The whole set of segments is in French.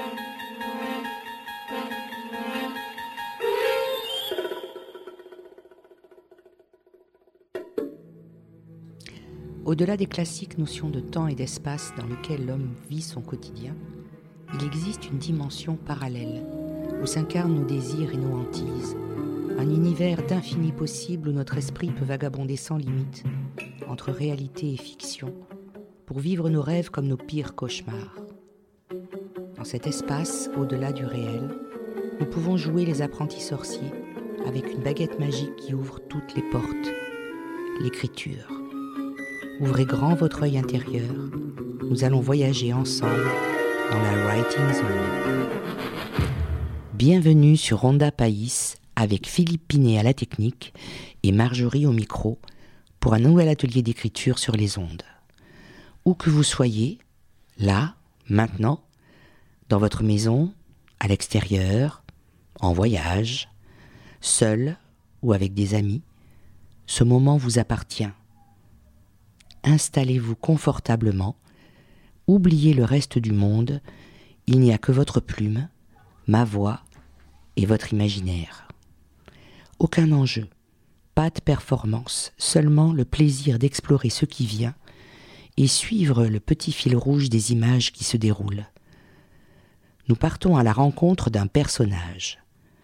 Au-delà des classiques notions de temps et d'espace dans lesquelles l'homme vit son quotidien, il existe une dimension parallèle où s'incarnent nos désirs et nos hantises, un univers d'infini possible où notre esprit peut vagabonder sans limite entre réalité et fiction pour vivre nos rêves comme nos pires cauchemars. Dans cet espace, au-delà du réel, nous pouvons jouer les apprentis sorciers avec une baguette magique qui ouvre toutes les portes, l'écriture. Ouvrez grand votre œil intérieur, nous allons voyager ensemble dans la Writing Zone. Bienvenue sur Onda País avec Philippe Pinet à la technique et Marjorie au micro pour un nouvel atelier d'écriture sur les ondes. Où que vous soyez, là, maintenant, dans votre maison, à l'extérieur, en voyage, seul ou avec des amis, ce moment vous appartient. Installez-vous confortablement, oubliez le reste du monde, il n'y a que votre plume, ma voix et votre imaginaire. Aucun enjeu, pas de performance, seulement le plaisir d'explorer ce qui vient et suivre le petit fil rouge des images qui se déroulent. Nous partons à la rencontre d'un personnage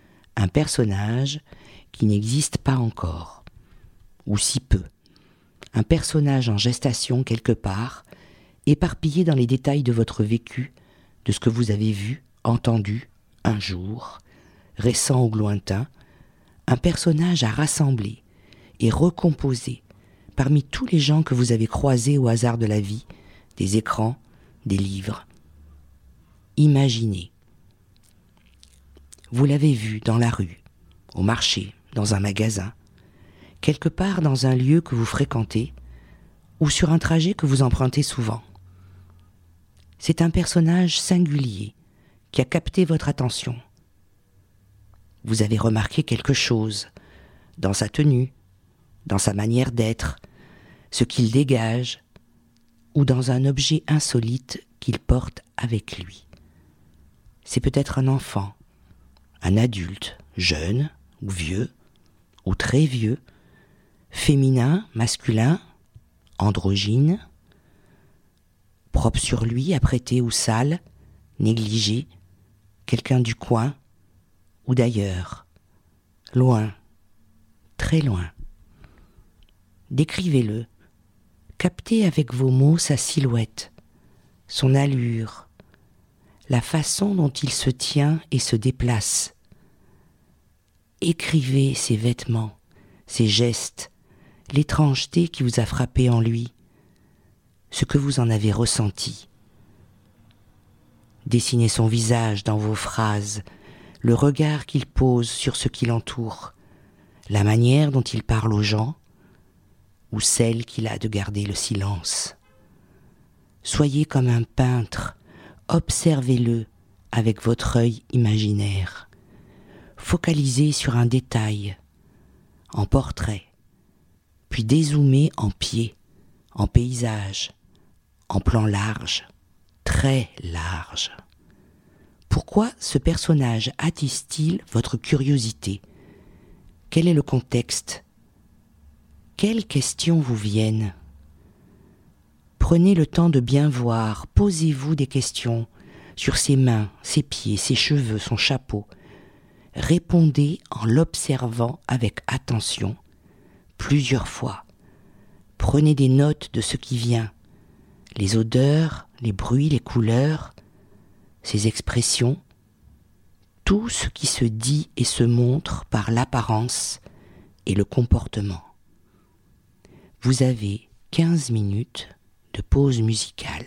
qui n'existe pas encore, ou si peu. Un personnage en gestation quelque part, éparpillé dans les détails de votre vécu, de ce que vous avez vu, entendu, un jour, récent ou lointain, un personnage à rassembler et recomposer parmi tous les gens que vous avez croisés au hasard de la vie, des écrans, des livres. Imaginez. Vous l'avez vu dans la rue, au marché, dans un magasin, quelque part dans un lieu que vous fréquentez ou sur un trajet que vous empruntez souvent. C'est un personnage singulier qui a capté votre attention. Vous avez remarqué quelque chose dans sa tenue, dans sa manière d'être, ce qu'il dégage ou dans un objet insolite qu'il porte avec lui. C'est peut-être un enfant, un adulte, jeune ou vieux, ou très vieux, féminin, masculin, androgyne, propre sur lui, apprêté ou sale, négligé, quelqu'un du coin ou d'ailleurs, loin, très loin. Décrivez-le, captez avec vos mots sa silhouette, son allure, la façon dont il se tient et se déplace. Écrivez ses vêtements, ses gestes, l'étrangeté qui vous a frappé en lui, ce que vous en avez ressenti. Dessinez son visage dans vos phrases, le regard qu'il pose sur ce qui l'entoure, la manière dont il parle aux gens, ou celle qu'il a de garder le silence. Soyez comme un peintre, observez-le avec votre œil imaginaire. Focalisez sur un détail, en portrait, puis dézoomez en pied, en paysage, en plan large, très large. Pourquoi ce personnage attise-t-il votre curiosité ? Quel est le contexte ? Quelles questions vous viennent ? Prenez le temps de bien voir, posez-vous des questions sur ses mains, ses pieds, ses cheveux, son chapeau. Répondez en l'observant avec attention, plusieurs fois. Prenez des notes de ce qui vient, les odeurs, les bruits, les couleurs, ses expressions, tout ce qui se dit et se montre par l'apparence et le comportement. Vous avez 15 minutes de pause musicale.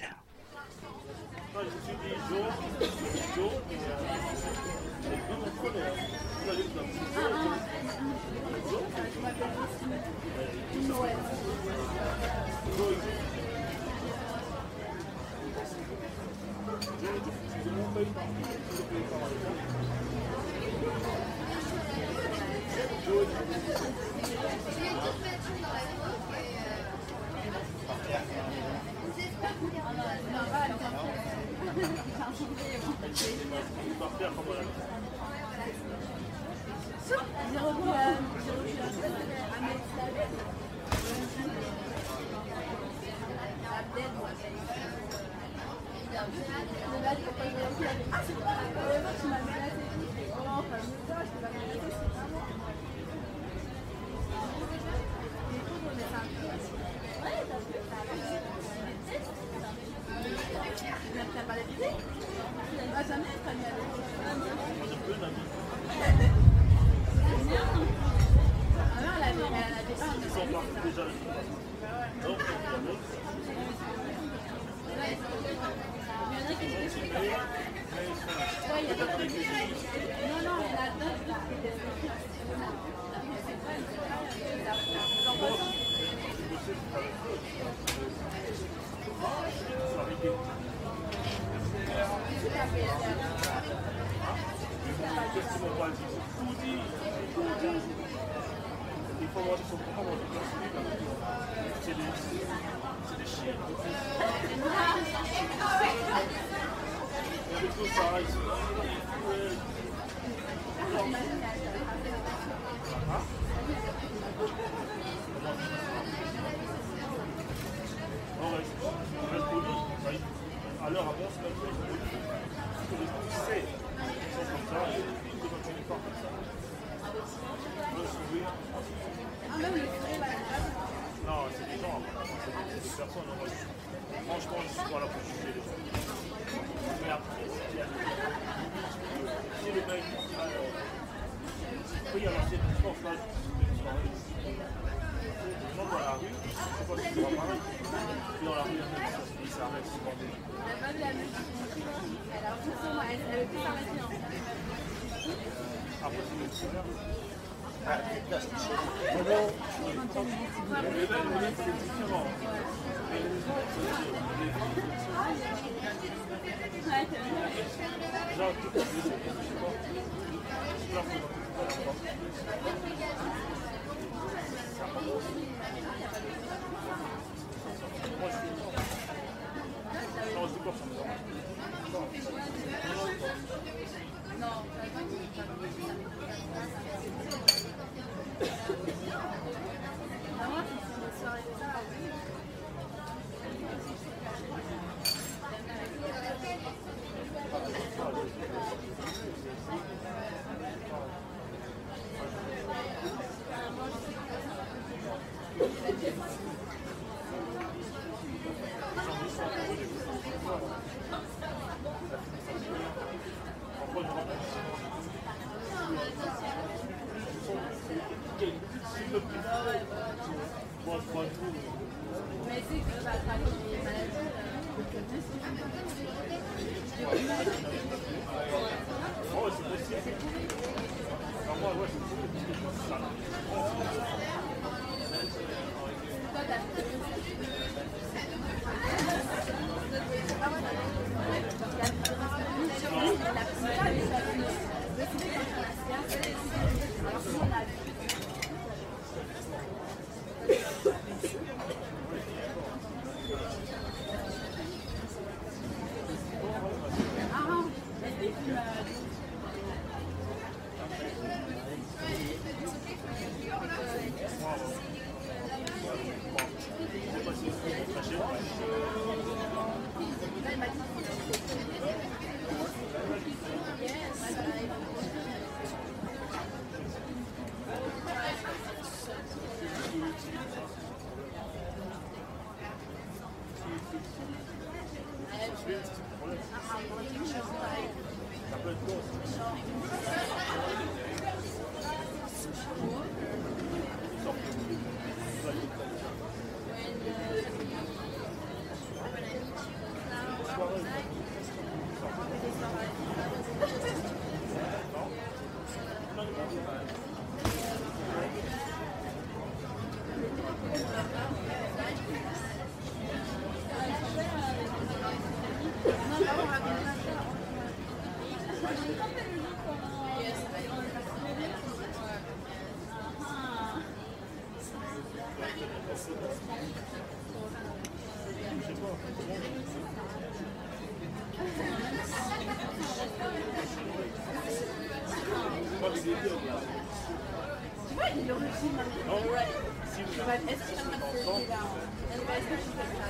Tu vois, il est original. Ouais. Est-ce qu'il a passé là? Est-ce que je fais ça?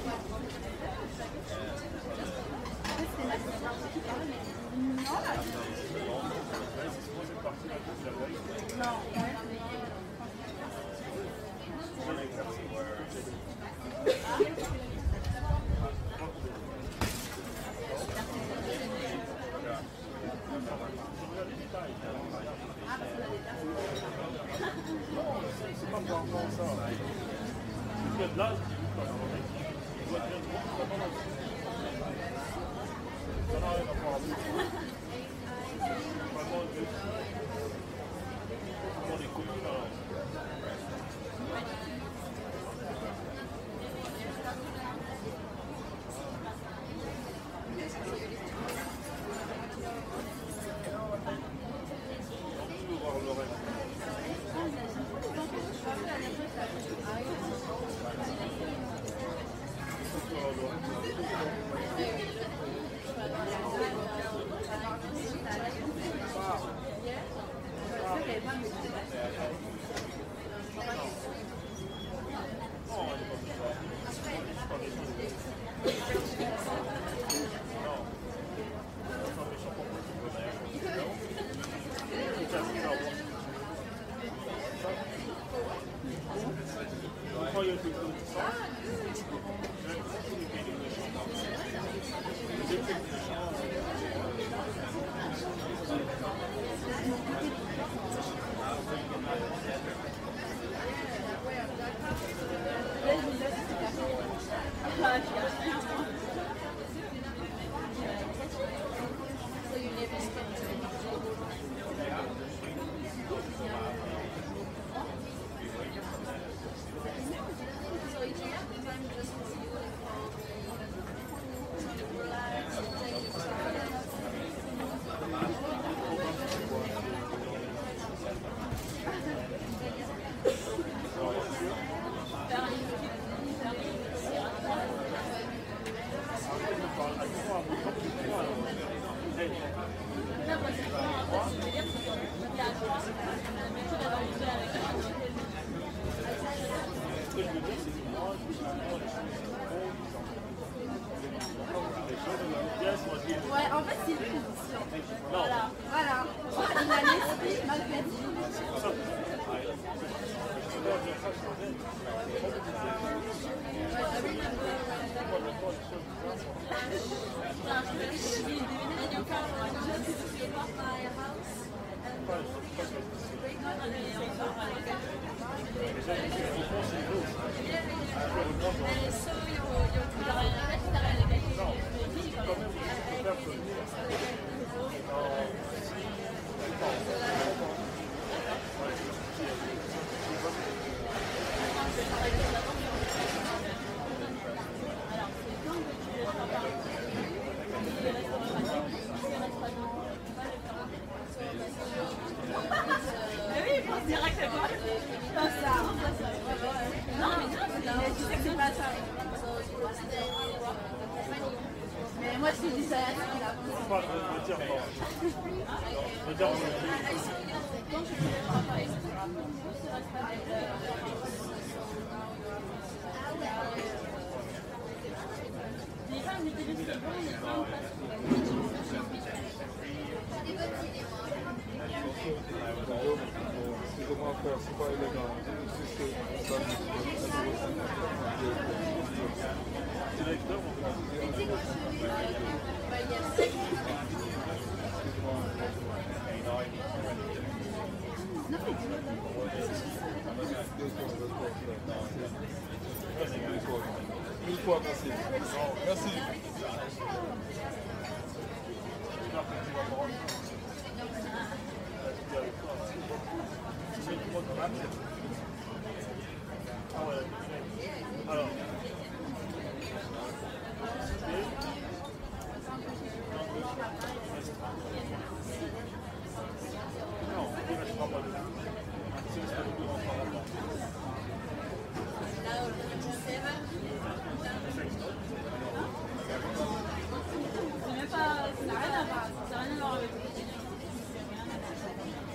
C'est ma sœur qui parle, mais non, là. Non, C'est pas vraiment ça. Il y a de l'âge qui vous parle. Il doit être bien ça n'a rien à voir avec ça. Vraiment, on est connus là. Ouais, en fait, c'est une position. Voilà. Voilà. Il a l'esprit malgré mais moi je dis ça pas me dire pas. Me dire Comment faire, c'est pas élégant. directeur, Mille fois merci. Merci. alors, non, il ne restera pas de c'est ce que nous devons faire maintenant. C'est même pas, ça n'a rien à voir avec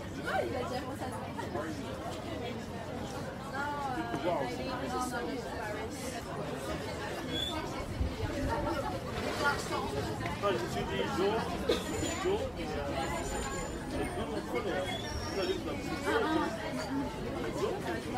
Ah, je suis dit Joe, et les deux m'ont connu. Vous allez vous appeler Joe.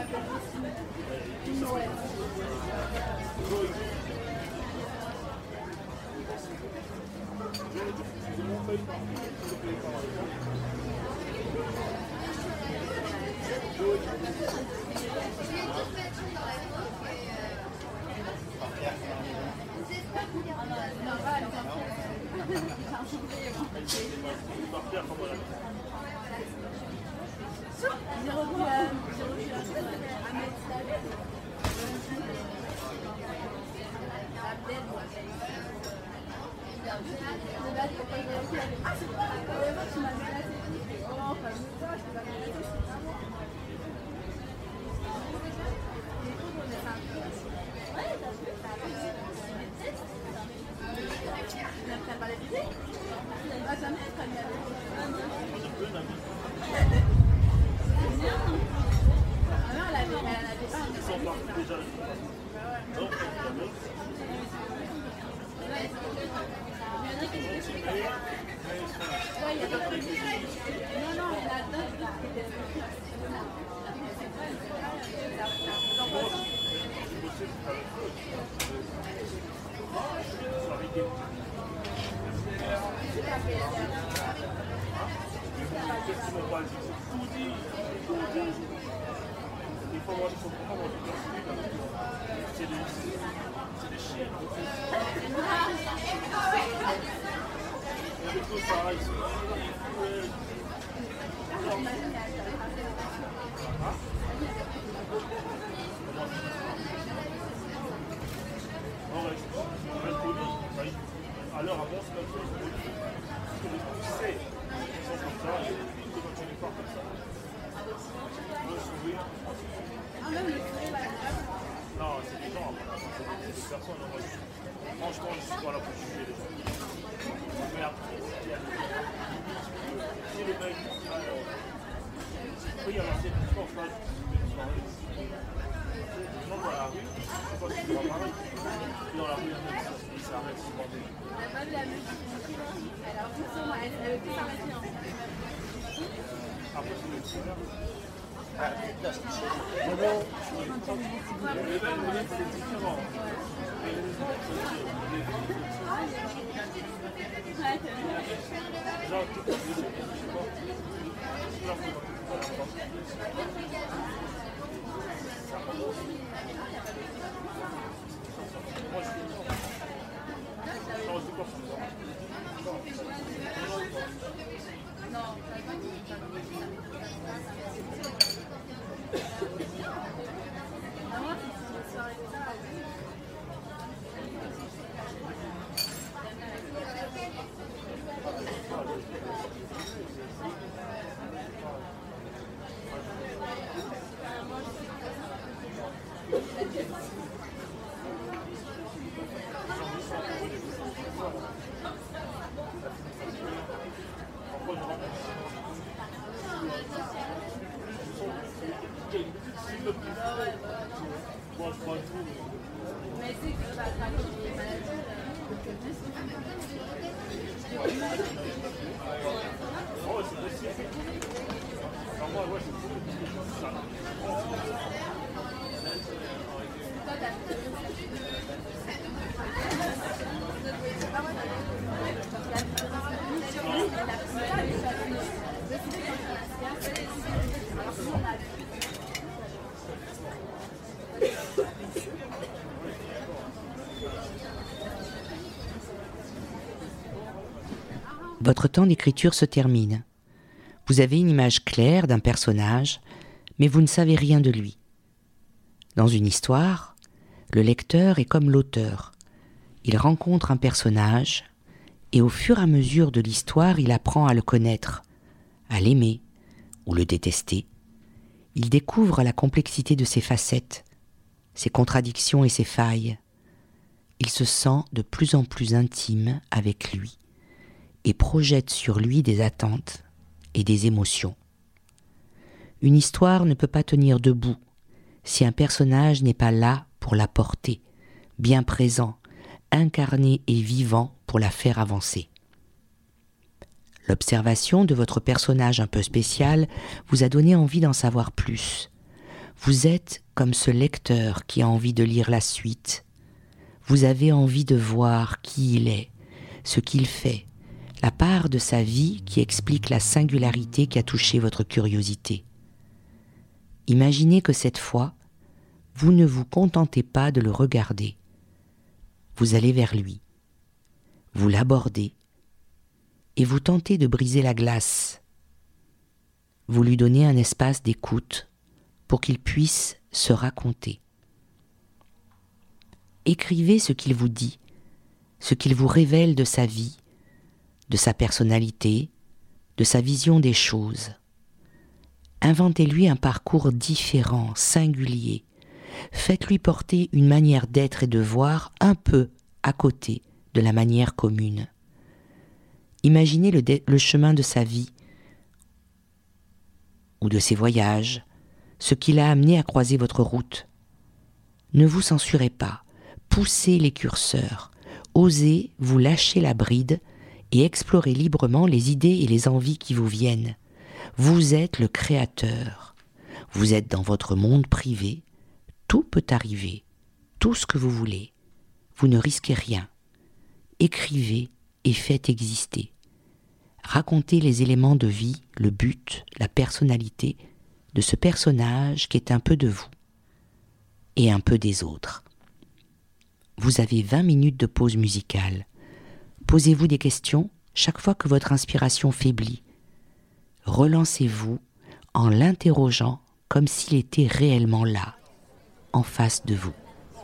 Alors, avant, c'est comme ça. Tu sais, ils sont comme ça, et quand tu les pars comme ça. Non, c'est des gens, c'est des personnes. Franchement, je suis pas là pour juger les gens. Mais après, si le mec, il y a l'ancienne distance là, les gens dans la rue, je sais pas si tu vas pareil. Dans la rue, ils s'arrêtent souvent. On n'a pas vu la musique. Elle a l'impression elle veut plus s'arrêter. Après, c'est le tireur. Mais c'est que ça va les maladies. Oh, c'est possible. Alors moi, ouais, c'est ça. Votre temps d'écriture se termine. Vous avez une image claire d'un personnage, mais vous ne savez rien de lui. Dans une histoire, le lecteur est comme l'auteur. Il rencontre un personnage, et au fur et à mesure de l'histoire, il apprend à le connaître, à l'aimer ou le détester. Il découvre la complexité de ses facettes, ses contradictions et ses failles. Il se sent de plus en plus intime avec lui et projette sur lui des attentes et des émotions. Une histoire ne peut pas tenir debout si un personnage n'est pas là pour la porter, bien présent, incarné et vivant pour la faire avancer. L'observation de votre personnage un peu spécial vous a donné envie d'en savoir plus. Vous êtes comme ce lecteur qui a envie de lire la suite. Vous avez envie de voir qui il est, ce qu'il fait, la part de sa vie qui explique la singularité qui a touché votre curiosité. Imaginez que cette fois, vous ne vous contentez pas de le regarder. Vous allez vers lui, vous l'abordez et vous tentez de briser la glace. Vous lui donnez un espace d'écoute pour qu'il puisse se raconter. Écrivez ce qu'il vous dit, ce qu'il vous révèle de sa vie, de sa personnalité, de sa vision des choses. Inventez-lui un parcours différent, singulier. Faites-lui porter une manière d'être et de voir un peu à côté de la manière commune. Imaginez le chemin de sa vie ou de ses voyages, ce qui l'a amené à croiser votre route. Ne vous censurez pas, poussez les curseurs, osez vous lâcher la bride et explorez librement les idées et les envies qui vous viennent. Vous êtes le créateur, vous êtes dans votre monde privé, tout peut arriver, tout ce que vous voulez, vous ne risquez rien. Écrivez et faites exister. Racontez les éléments de vie, le but, la personnalité de ce personnage qui est un peu de vous et un peu des autres. Vous avez 20 minutes de pause musicale. Posez-vous des questions chaque fois que votre inspiration faiblit. Relancez-vous en l'interrogeant comme s'il était réellement là, en face de vous.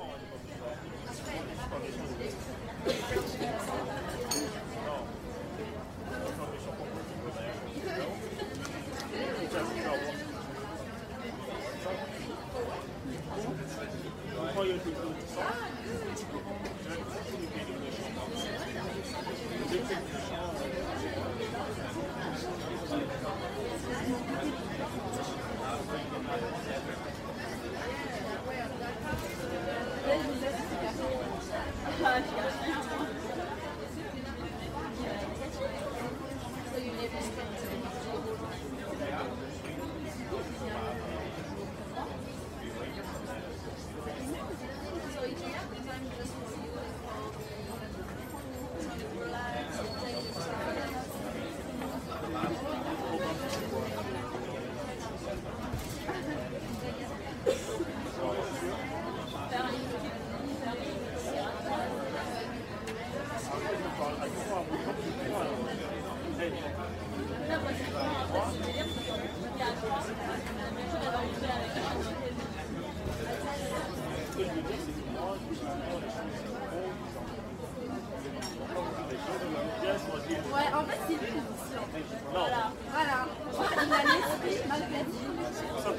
Ouais, en fait, c'est lui qui dit ça. Voilà. Voilà. Il a l'esprit malgré tout.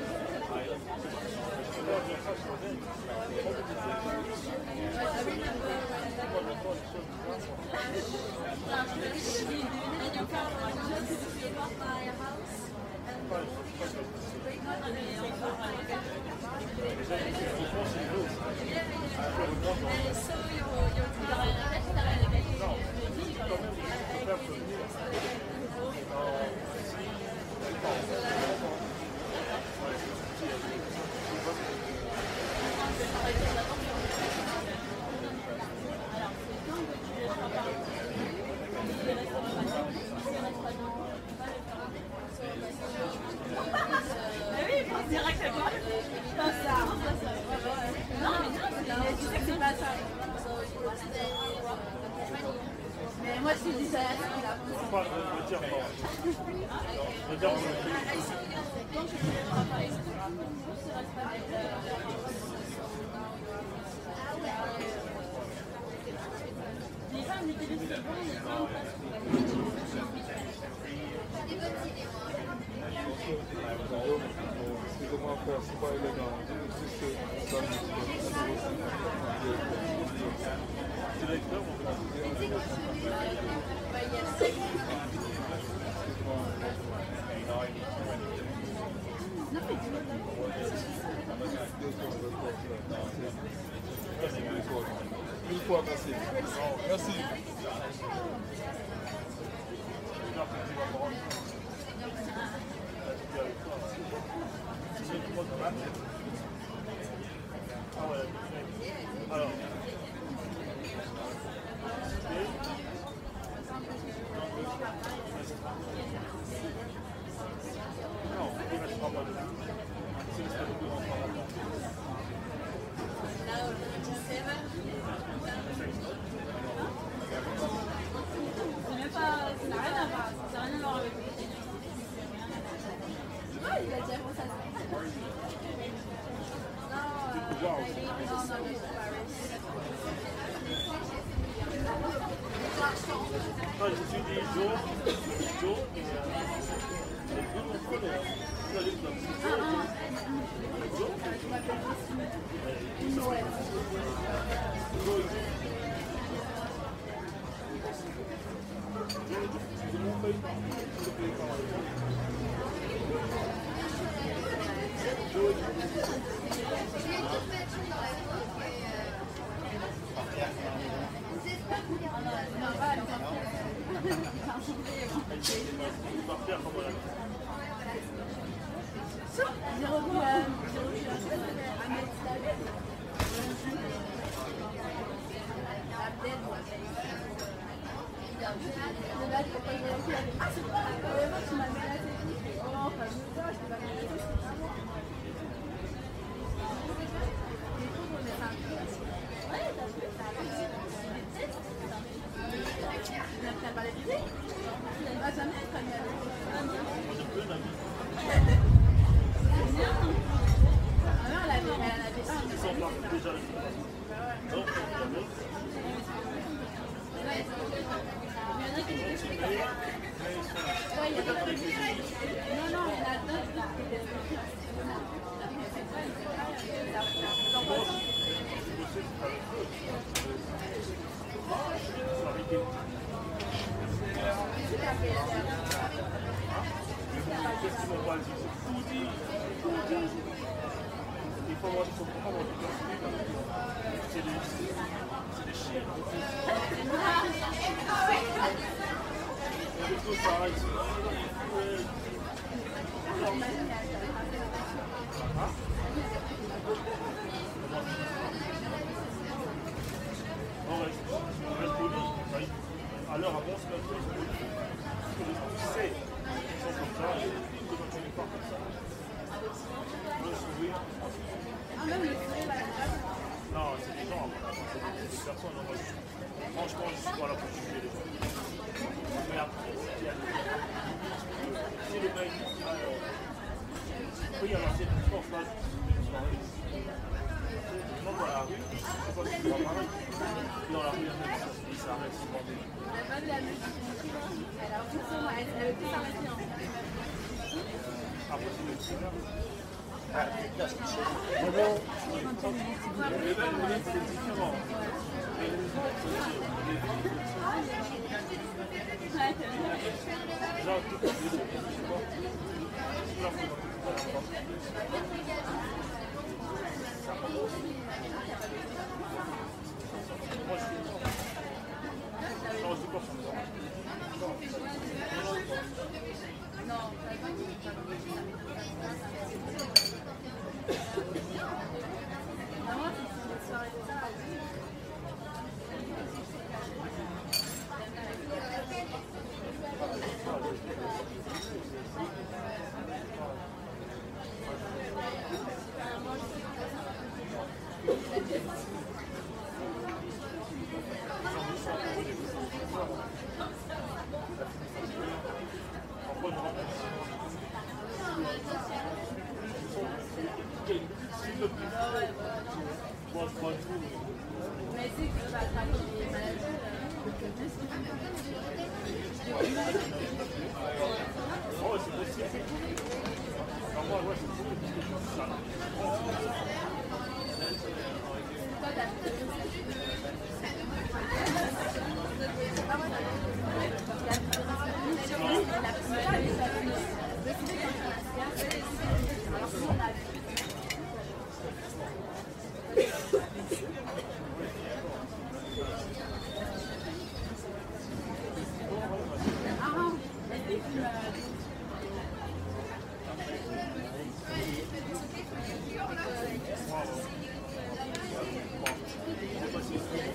Mais moi, je dis ça à Excusez-moi frère, c'est pas élégant. encore. Une fois, merci. Non, merci. Alors. Non, il reste pas mal. C'est le stade de C'est pas, ça n'a rien à voir, ça n'a rien à voir avec lui. Ah, il a dit avant ça. Non, je me suis dit Joe, et les deux mon frère, tu as dit comme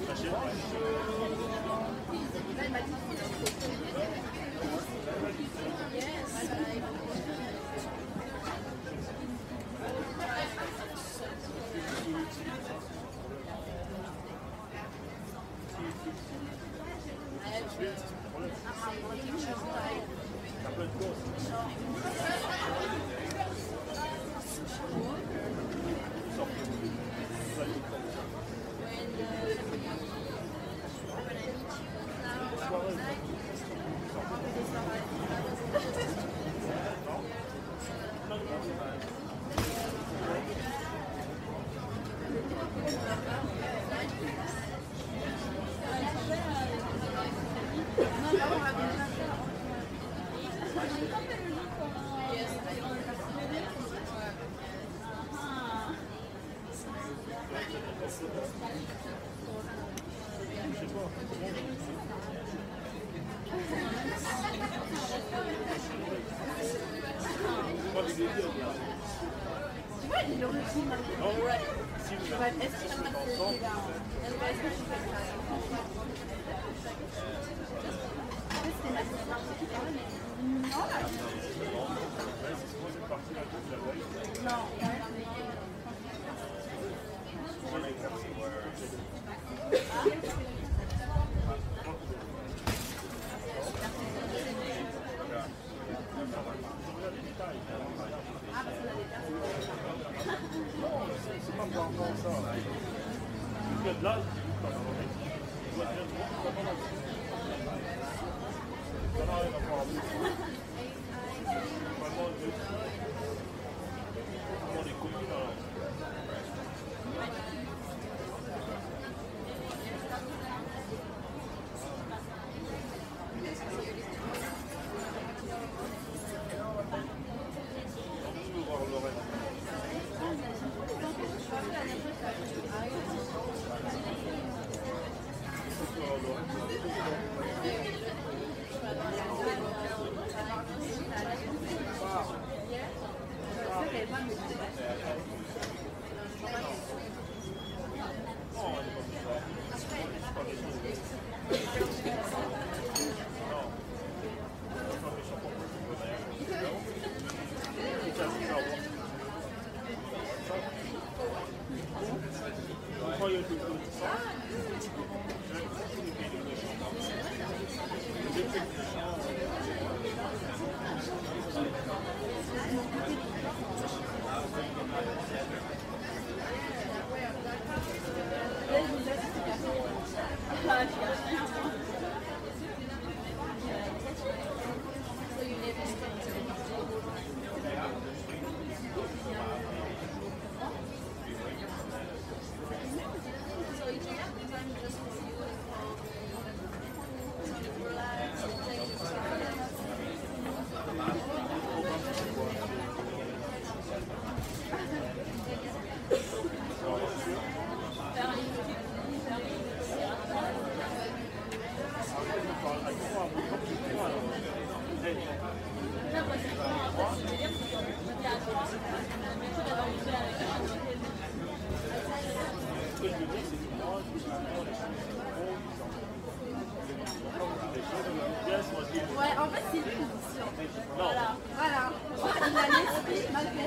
Ouais, en fait, c'est lui qui dit ça. Voilà. Voilà. Il a l'esprit malgré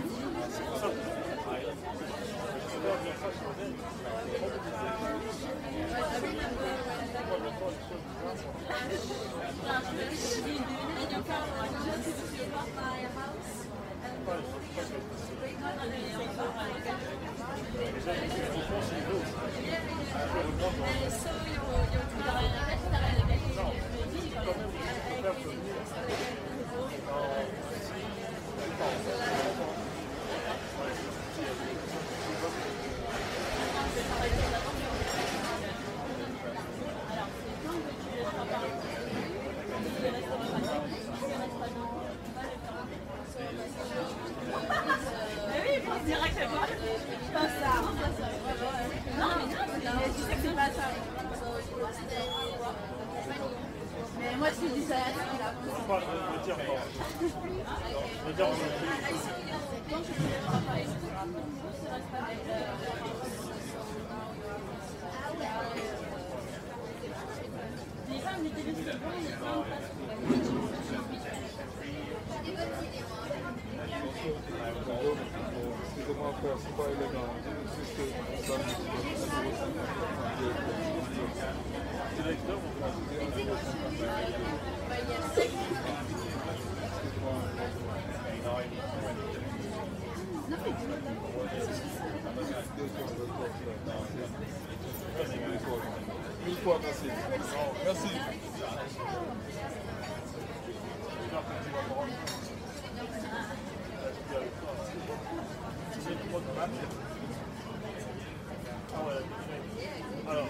mais moi, je dis ça à Excusez-moi, frère, c'est pas élégant. C'est juste que ça Directeur, Mille fois merci. Merci. ah ouais. Alors.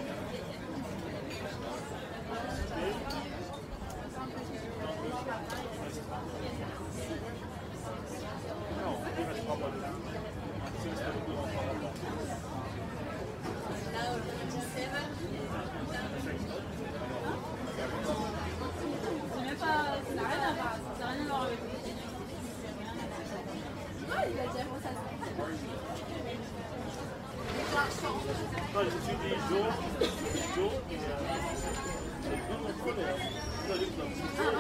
Non, il reste pas mal. C'est le stade de l'enfant. même pas, ça n'a rien à voir, ça n'a rien à voir avec lui. Il a dit avant ça. Non, je me suis dit Jo, et les deux d'entre eux, vous allez vous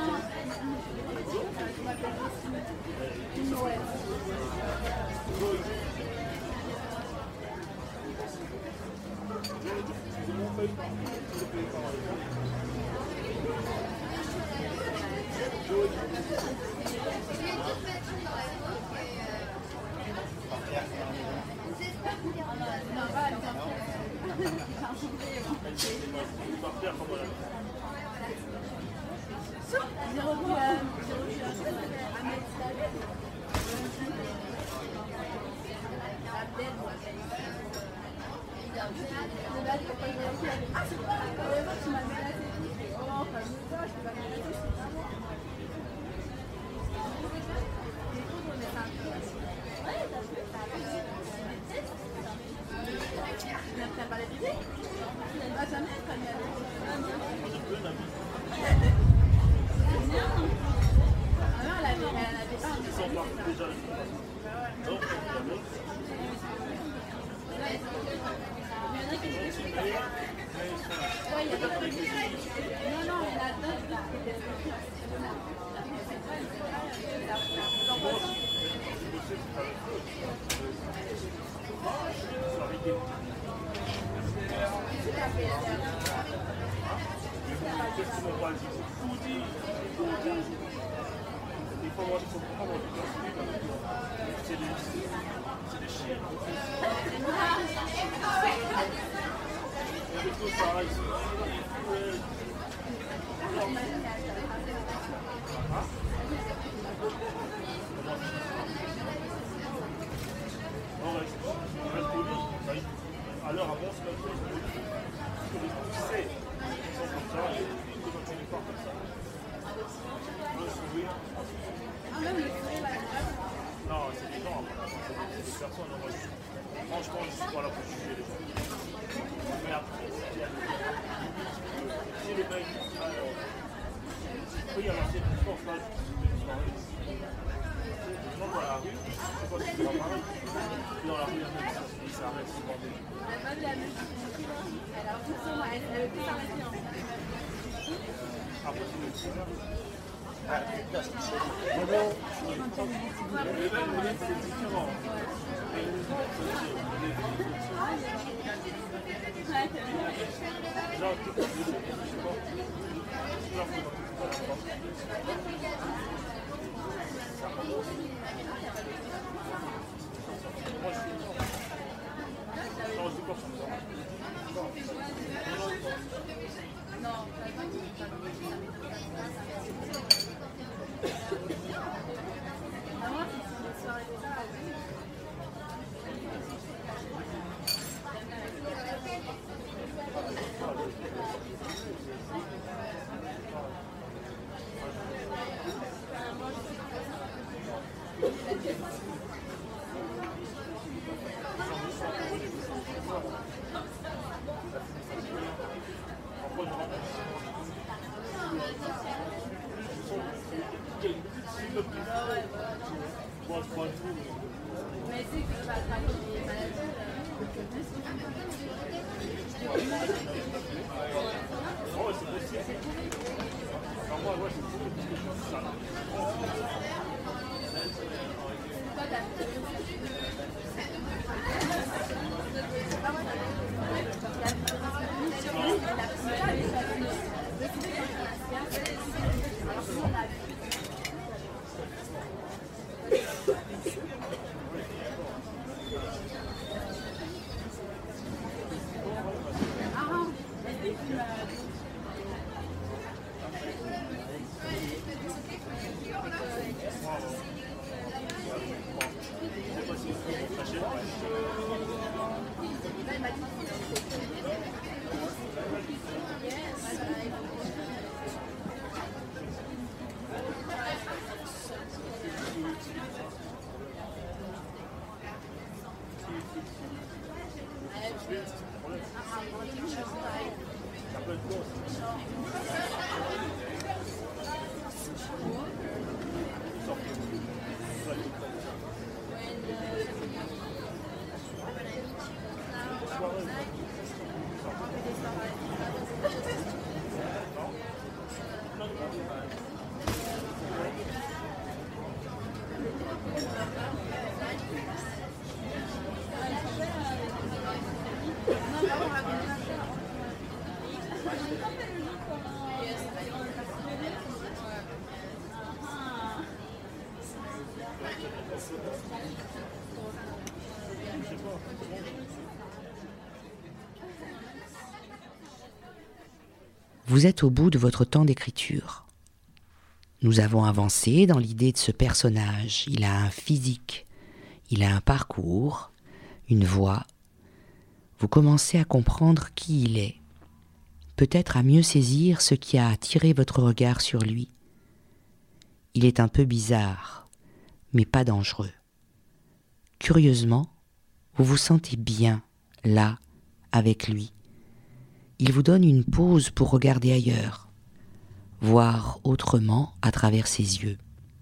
Mais c'est que je vais attraper les maladies. Oh, c'est possible. Vous êtes au bout de votre temps d'écriture. Nous avons avancé dans l'idée de ce personnage. Il a un physique, il a un parcours, une voix. Vous commencez à comprendre qui il est, peut-être à mieux saisir ce qui a attiré votre regard sur lui. Il est un peu bizarre, mais pas dangereux. Curieusement, vous vous sentez bien, là, avec lui. Il vous donne une pause pour regarder ailleurs, voir autrement à travers ses yeux.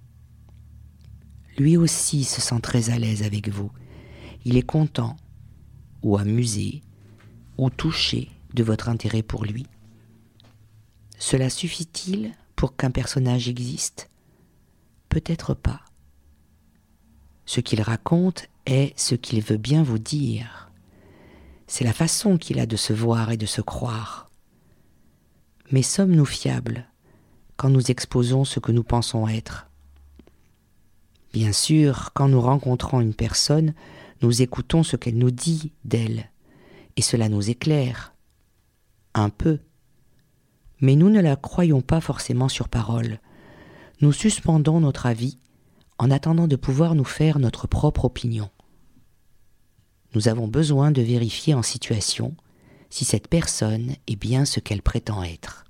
Lui aussi se sent très à l'aise avec vous. Il est content, ou amusé, ou touché de votre intérêt pour lui. Cela suffit-il pour qu'un personnage existe ? Peut-être pas. Ce qu'il raconte est ce qu'il veut bien vous dire. C'est la façon qu'il a de se voir et de se croire. Mais sommes-nous fiables quand nous exposons ce que nous pensons être ? Bien sûr, quand nous rencontrons une personne, nous écoutons ce qu'elle nous dit d'elle, et cela nous éclaire. Un peu. Mais nous ne la croyons pas forcément sur parole. Nous suspendons notre avis en attendant de pouvoir nous faire notre propre opinion. Nous avons besoin de vérifier en situation si cette personne est bien ce qu'elle prétend être.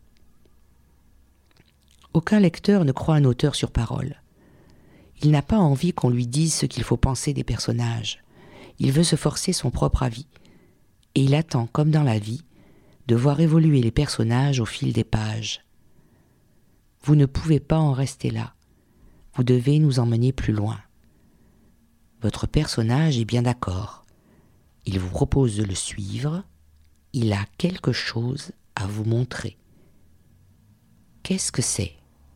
Aucun lecteur ne croit un auteur sur parole. Il n'a pas envie qu'on lui dise ce qu'il faut penser des personnages. Il veut se forcer son propre avis. Et il attend, comme dans la vie, de voir évoluer les personnages au fil des pages. Vous ne pouvez pas en rester là. Vous devez nous emmener plus loin. Votre personnage est bien d'accord. Il vous propose de le suivre. Il a quelque chose à vous montrer. Qu'est-ce que c'est ?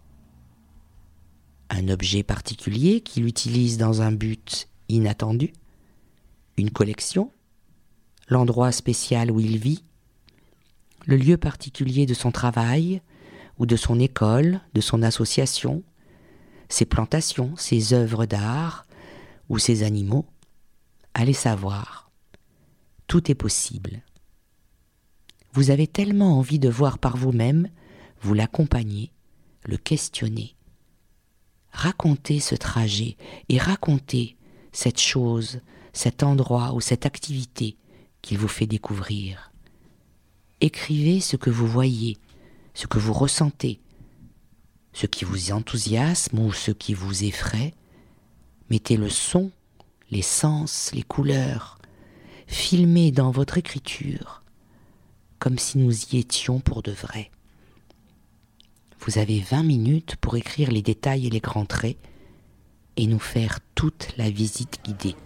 Un objet particulier qu'il utilise dans un but inattendu ? Une collection ? L'endroit spécial où il vit ? Le lieu particulier de son travail ou de son école, de son association ? Ses plantations, ses œuvres d'art ou ses animaux ? Allez savoir. Tout est possible. Vous avez tellement envie de voir par vous-même, vous l'accompagnez, le questionnez. Racontez ce trajet et racontez cette chose, cet endroit ou cette activité qu'il vous fait découvrir. Écrivez ce que vous voyez, ce que vous ressentez, ce qui vous enthousiasme ou ce qui vous effraie. Mettez le son, les sens, les couleurs. Filmez dans votre écriture, comme si nous y étions pour de vrai. Vous avez 20 minutes pour écrire les détails et les grands traits et nous faire toute la visite guidée.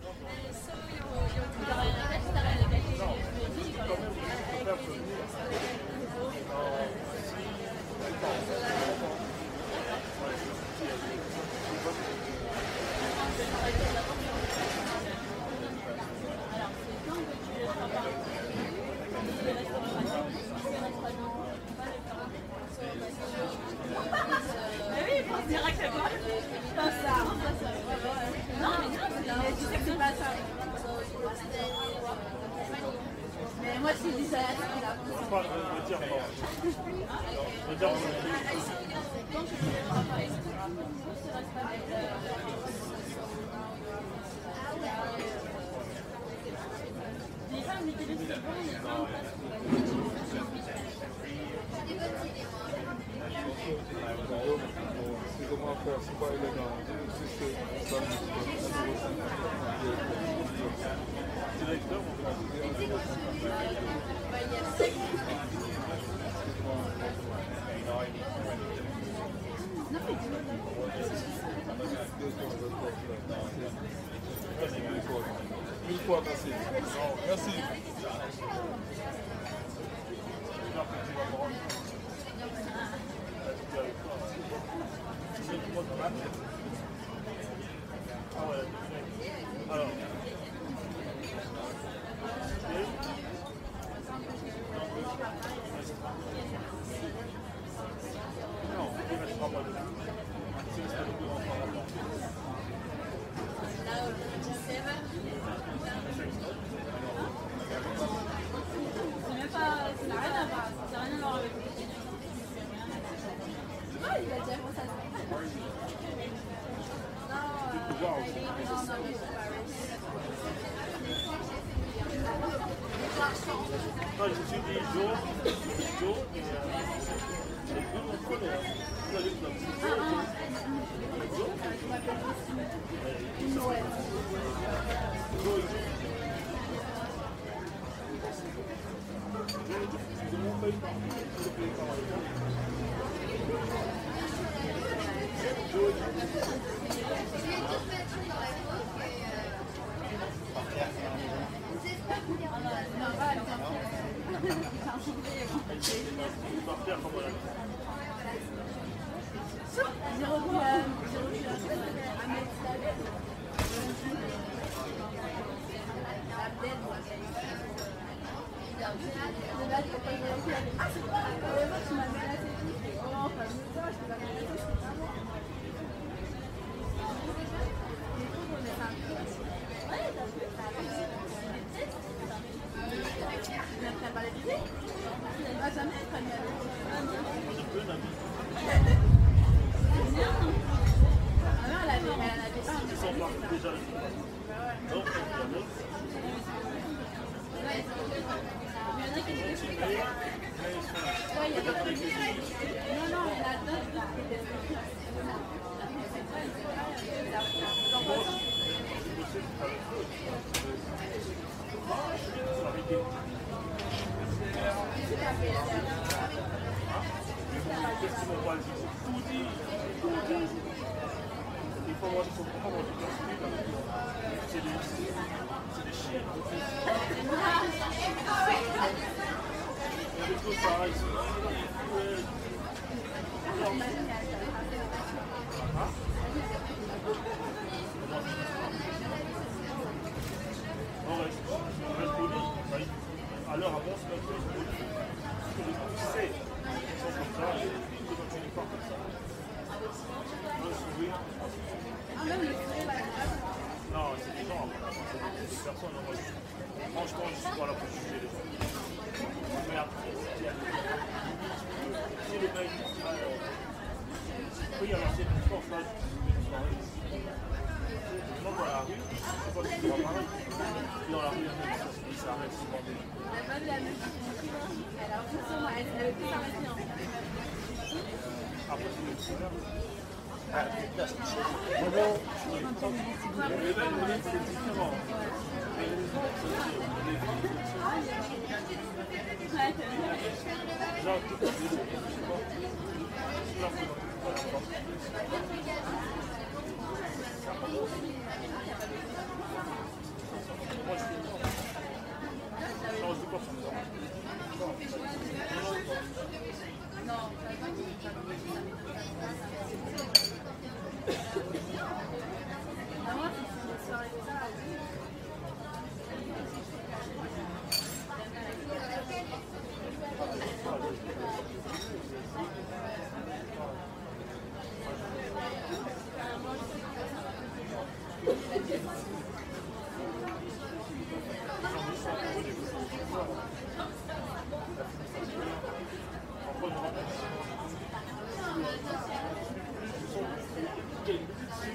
Mais moi, tu dis ça. C'est comment faire, c'est pas élégant. C'est ça. Une fois, merci. Merci. Alors. Non, on ne mettra pas dedans. C'est le stade de C'est même pas. Ça n'a rien à voir. Ça n'a rien à voir avec le film. Ah, il a dit avant ça. Non, je me suis dit jour et les deux on connaît. Vous allez vous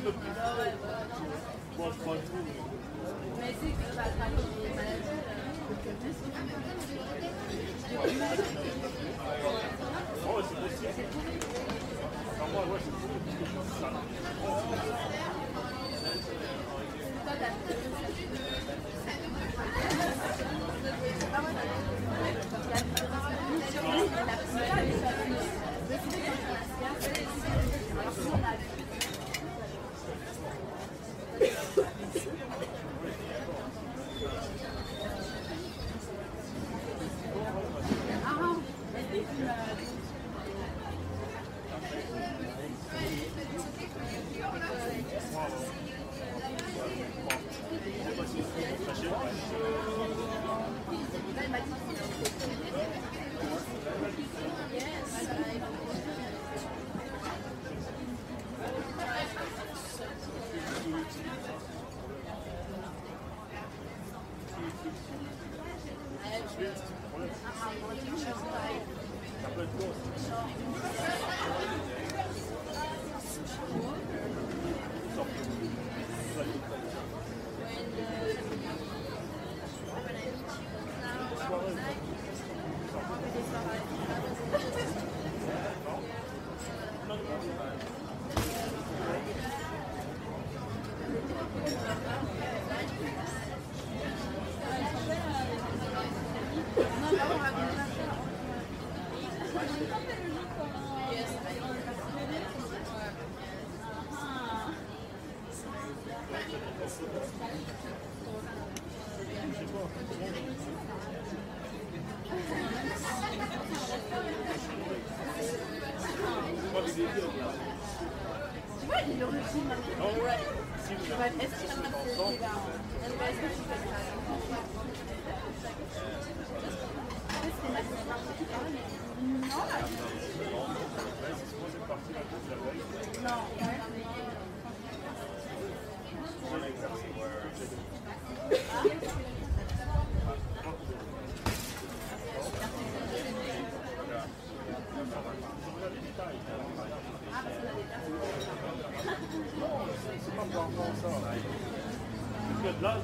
peu plus. Bon, je prends tout. Mais c'est que ça va les maladies. Oh, c'est possible. Enfin, moi, ouais, c'est possible. Ça. Tu vois, il est l'origine maintenant. Est-ce qu'il va passer les gars? Est-ce que tu fais ça? C'est ma qui parle. Non, là. Non. Là,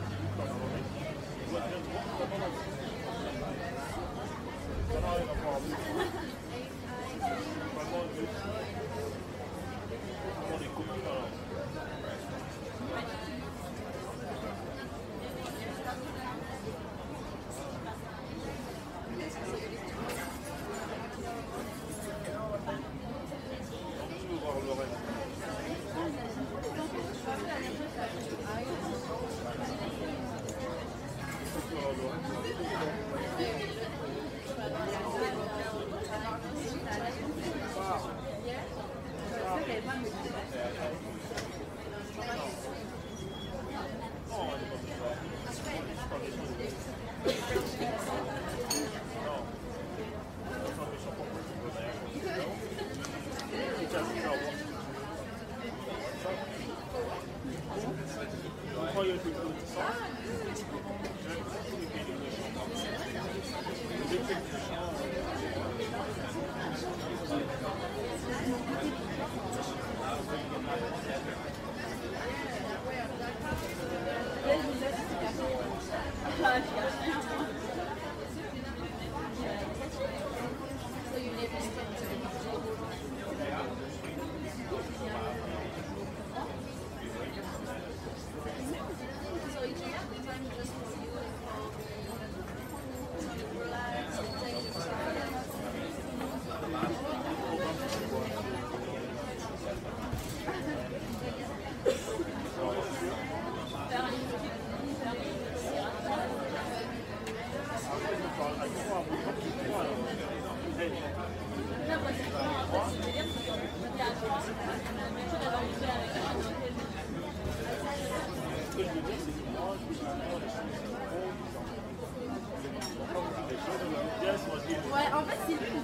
Ouais, en fait, c'est lui.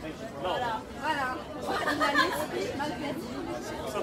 Voilà. Voilà. Il a l'esprit malgré tout.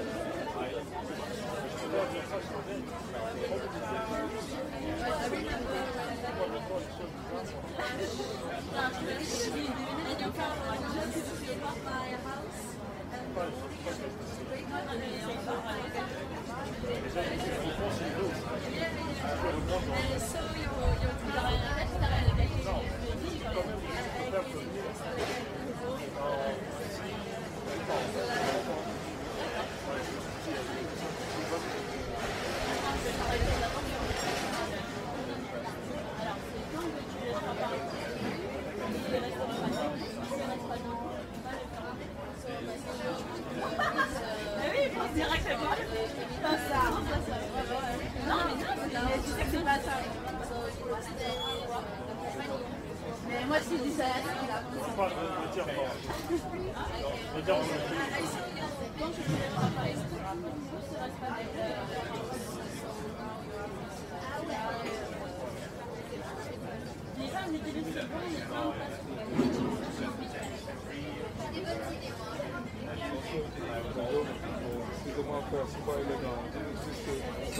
C'est comment faire, c'est pas élégant. C'est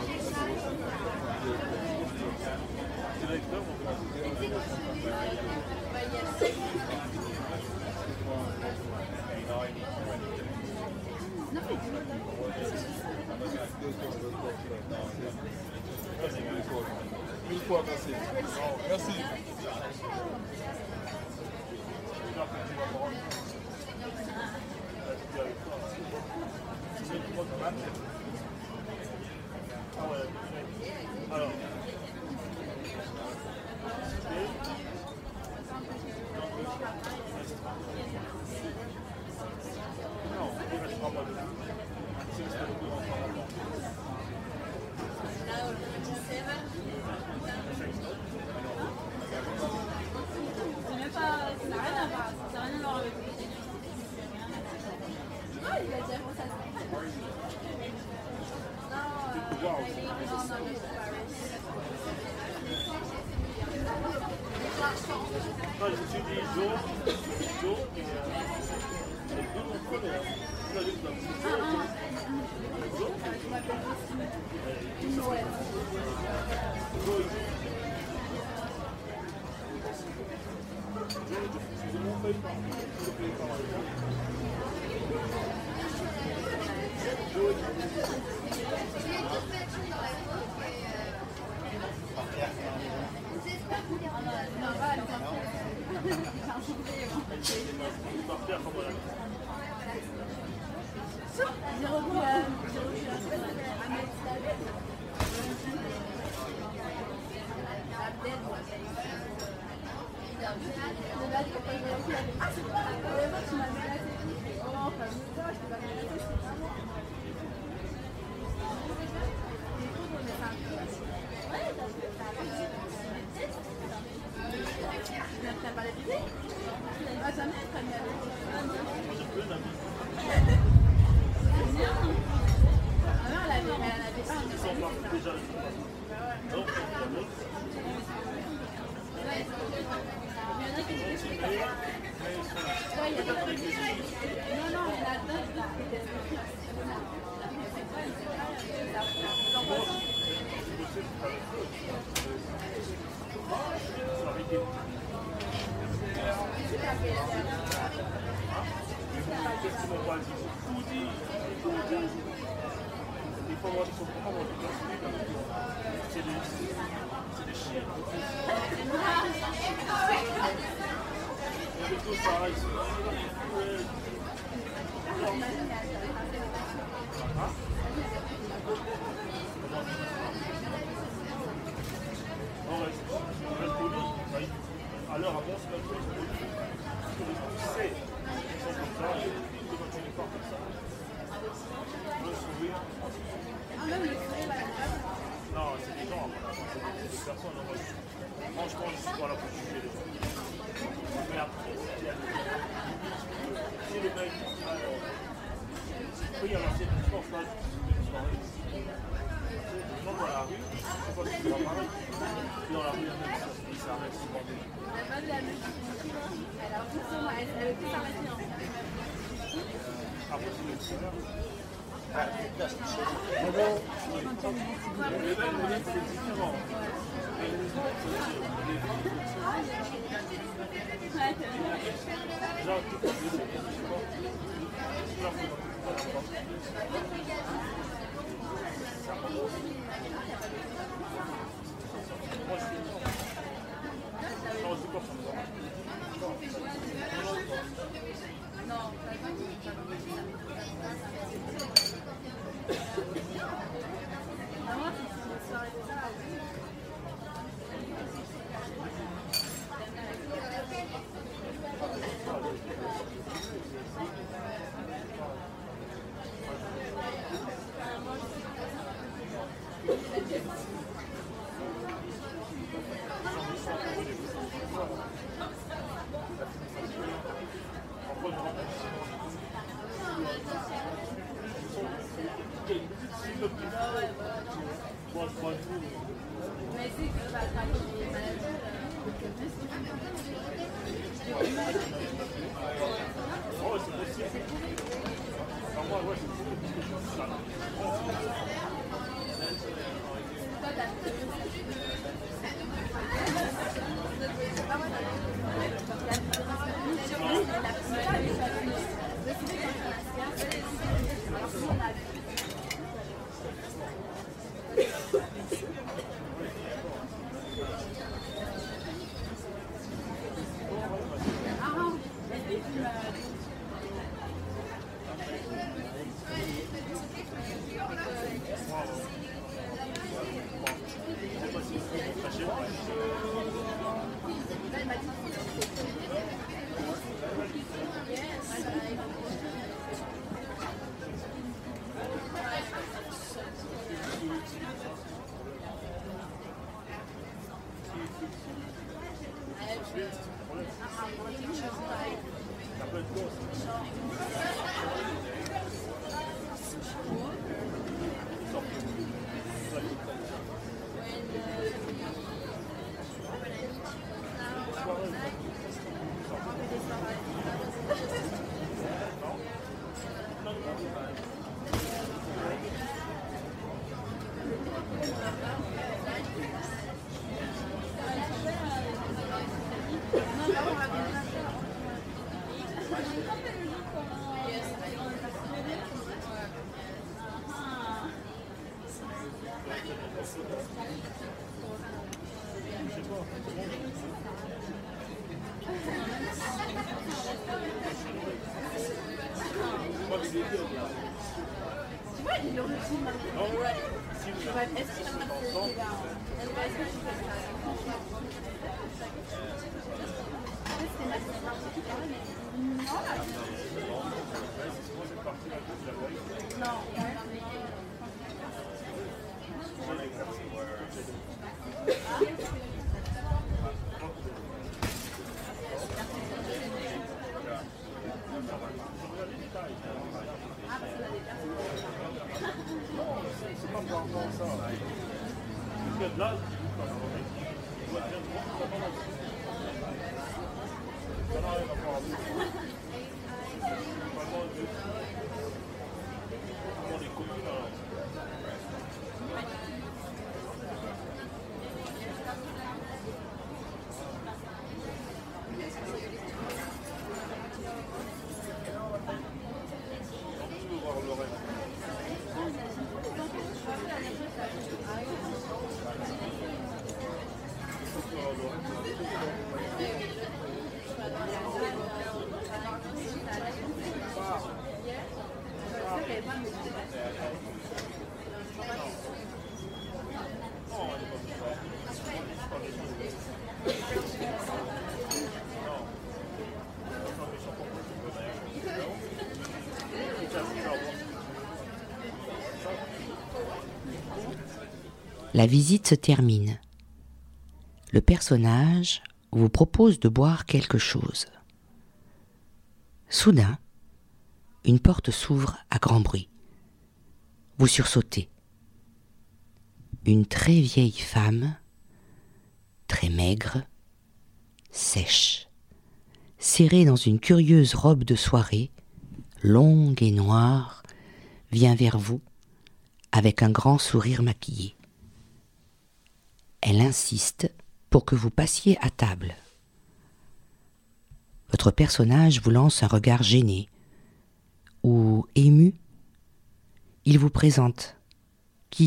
une fois, merci. Merci. Alors, C'est même pas. Ça n'a rien à voir. Ça n'a rien à voir avec le délire. Ah, il a dit avant ça. je me suis dit jour, et les deux m'ont collé. Là, j'ai dit, Mais c'est que ça va les maladies. Tu vois, il est origine already. But est-ce qu'il a pas de down? And why is she like that? C'était ma La visite se termine. Le personnage vous propose de boire quelque chose. Soudain, une porte s'ouvre à grand bruit. Vous sursautez. Une très vieille femme, très maigre, sèche, serrée dans une curieuse robe de soirée, longue et noire, vient vers vous avec un grand sourire maquillé. Elle insiste pour que vous passiez à table. Votre personnage vous lance un regard gêné ou ému. Il vous présente qui ?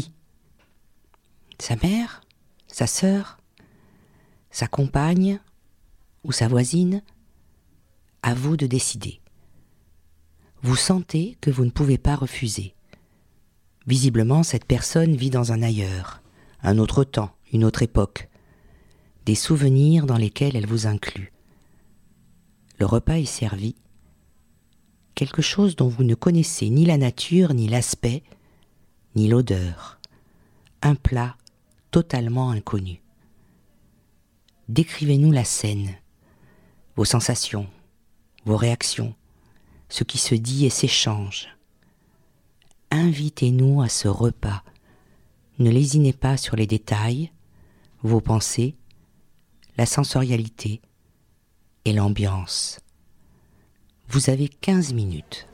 Sa mère ? Sa sœur ? Sa compagne ? Ou sa voisine ? À vous de décider. Vous sentez que vous ne pouvez pas refuser. Visiblement, cette personne vit dans un ailleurs, un autre temps, une autre époque, des souvenirs dans lesquels elle vous inclut. Le repas est servi, quelque chose dont vous ne connaissez ni la nature, ni l'aspect, ni l'odeur, un plat totalement inconnu. Décrivez-nous la scène, vos sensations, vos réactions, ce qui se dit et s'échange. Invitez-nous à ce repas. Ne lésinez pas sur les détails, vos pensées, la sensorialité et l'ambiance. Vous avez 15 minutes.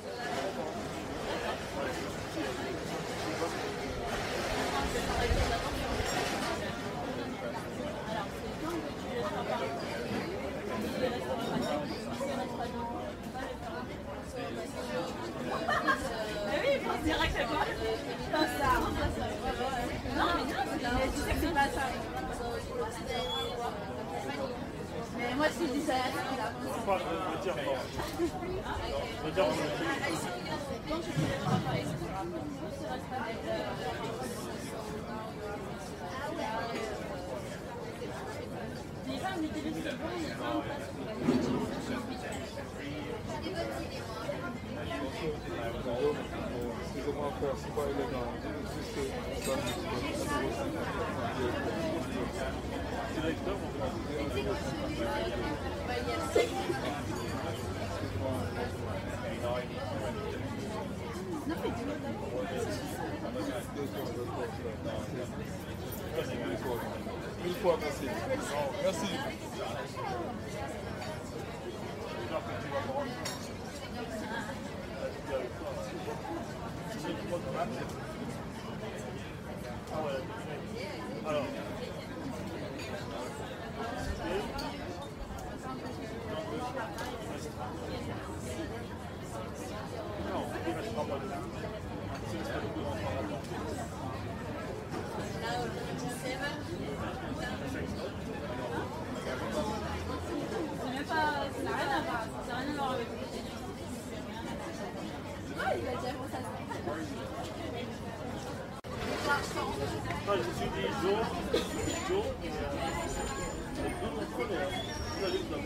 Mais moi, si je dis ça, c'est là. Excusez-moi frère, c'est pas élégant. Une fois, merci. Merci. Alors, je suis dit jour, et les deux contrôleurs. Vous allez vous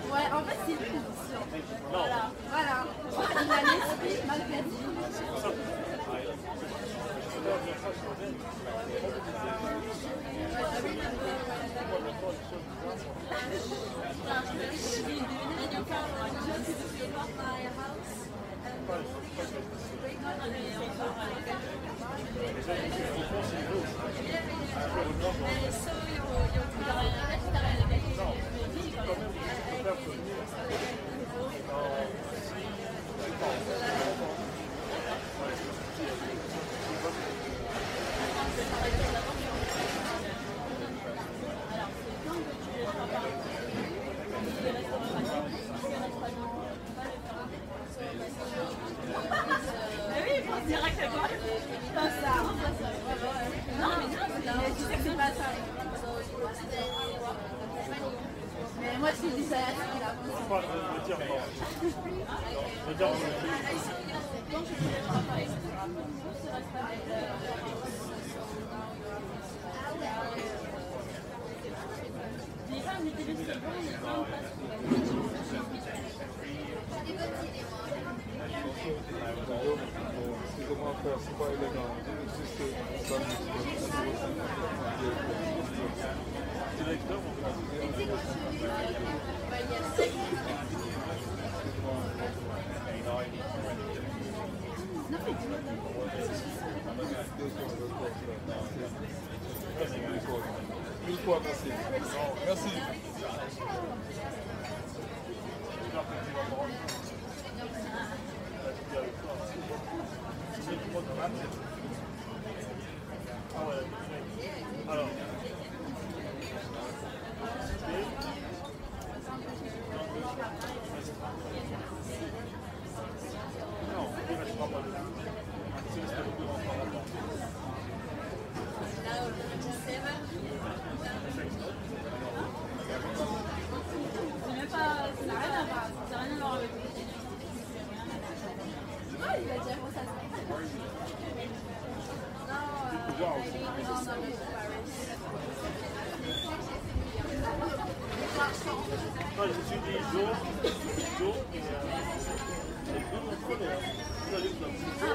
Ouais, en fait, c'est une position. Voilà. Voilà. Il a l'esprit malgré tout. Mais moi, je dis ça. Excusez-moi frère, c'est pas élégant. Mille fois merci. Merci. Alors. Moi, je me suis dit, jour, et les deux m'ont trouvé. Vous allez vous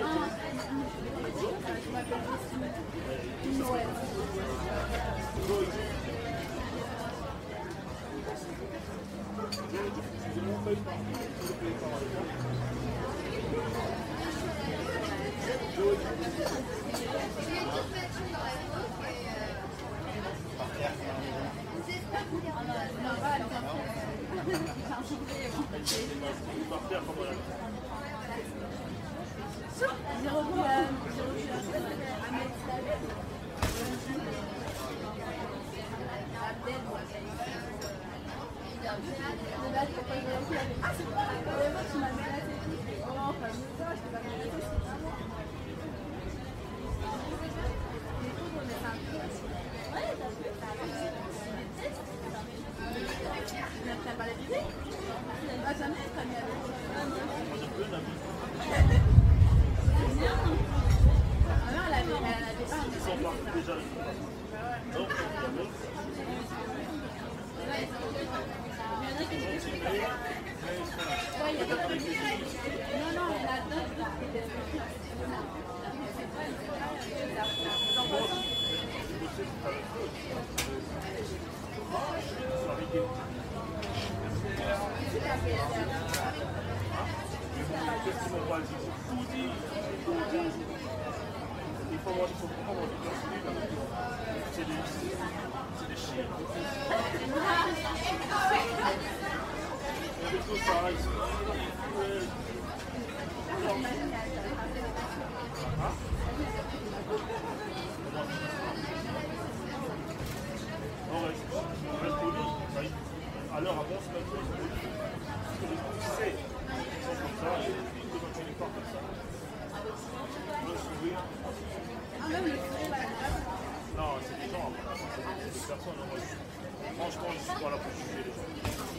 Franchement, je suis pas là pour juger les gens.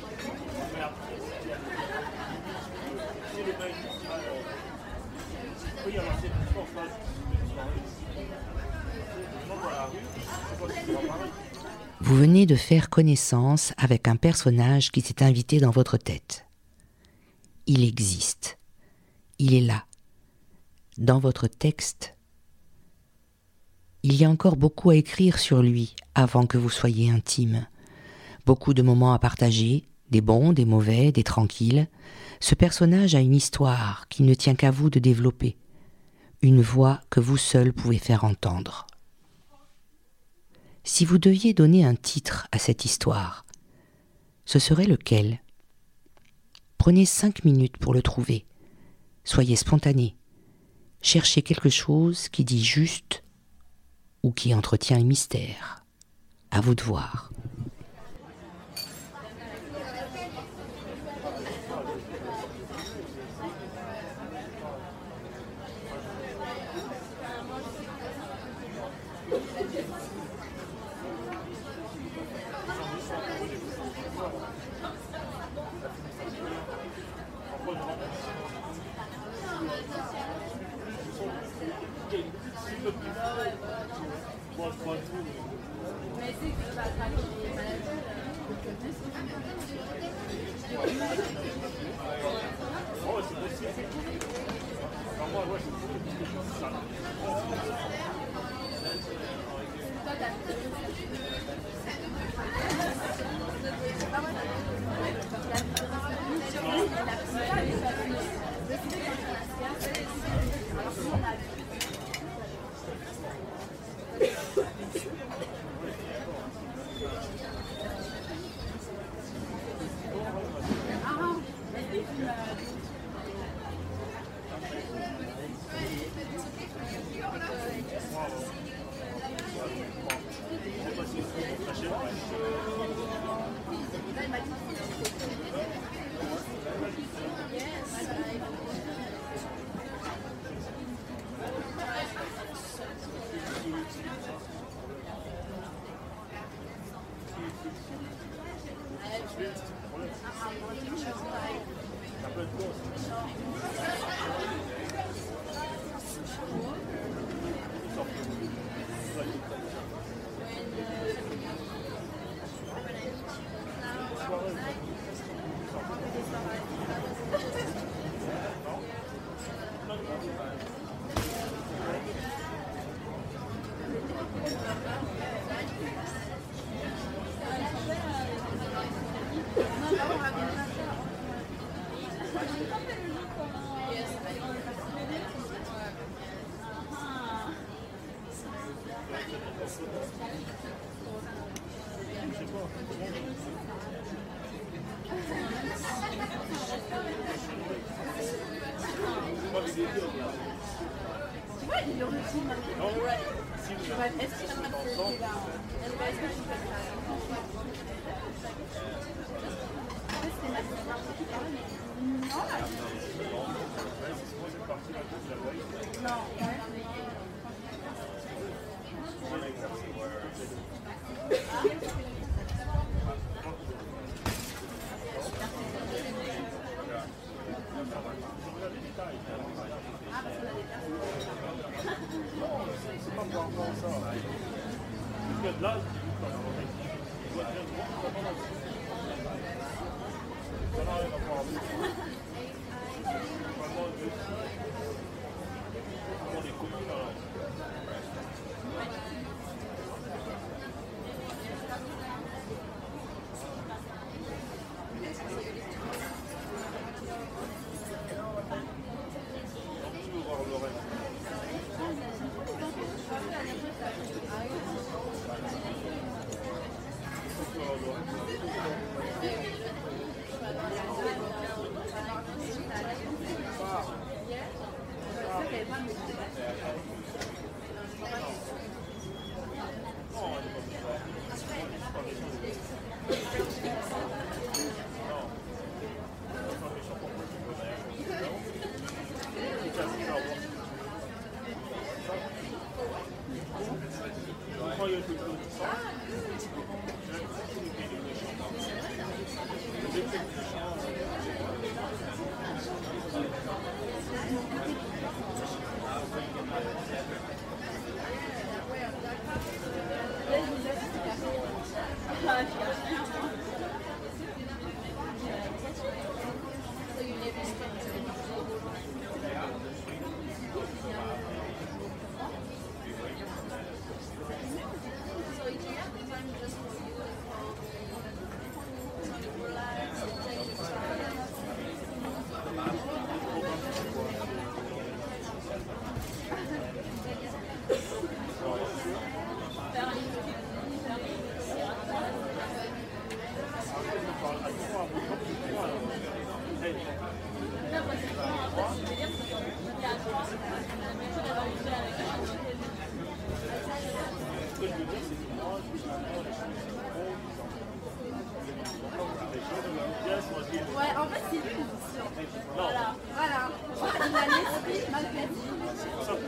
Mais après, si le mec peut y avoir cette distance là, je suis dans la rue, c'est pas si c'est pareil. Vous venez de faire connaissance avec un personnage qui s'est invité dans votre tête. Il existe. Il est là, dans votre texte. Il y a encore beaucoup à écrire sur lui avant que vous soyez intime. Beaucoup de moments à partager, des bons, des mauvais, des tranquilles. Ce personnage a une histoire qu'il ne tient qu'à vous de développer, une voix que vous seul pouvez faire entendre. Si vous deviez donner un titre à cette histoire, ce serait lequel ? Prenez 5 minutes pour le trouver. Soyez spontané. Cherchez quelque chose qui dit juste ou qui entretient un mystère. À vous de voir. Ouais, en fait, c'est lui. Voilà. Voilà. Il a l'esprit malgré tout.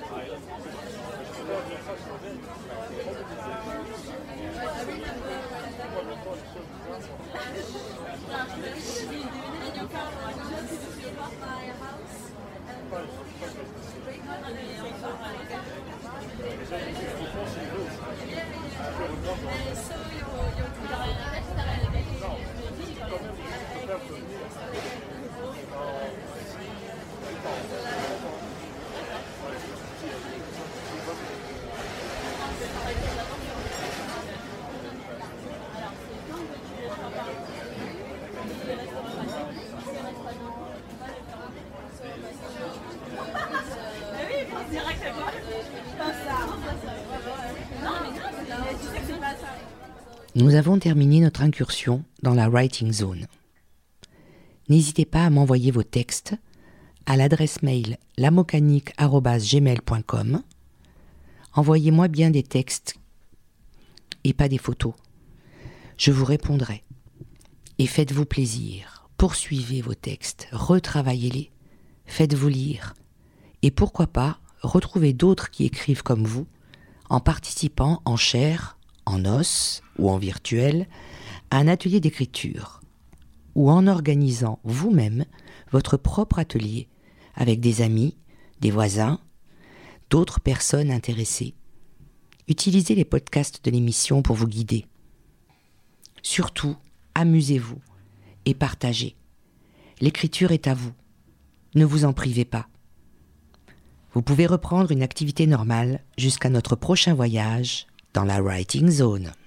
Nous avons terminé notre incursion dans la Writing Zone. N'hésitez pas à m'envoyer vos textes à l'adresse mail lamocanique@gmail.com. Envoyez-moi bien des textes et pas des photos. Je vous répondrai. Et faites-vous plaisir. Poursuivez vos textes, retravaillez-les, faites-vous lire. Et pourquoi pas retrouver d'autres qui écrivent comme vous en participant en chair, en os ou en virtuel à un atelier d'écriture ou en organisant vous-même votre propre atelier avec des amis, des voisins, d'autres personnes intéressées. Utilisez les podcasts de l'émission pour vous guider. Surtout, amusez-vous et partagez. L'écriture est à vous. Ne vous en privez pas. Vous pouvez reprendre une activité normale jusqu'à notre prochain voyage dans la Writing Zone.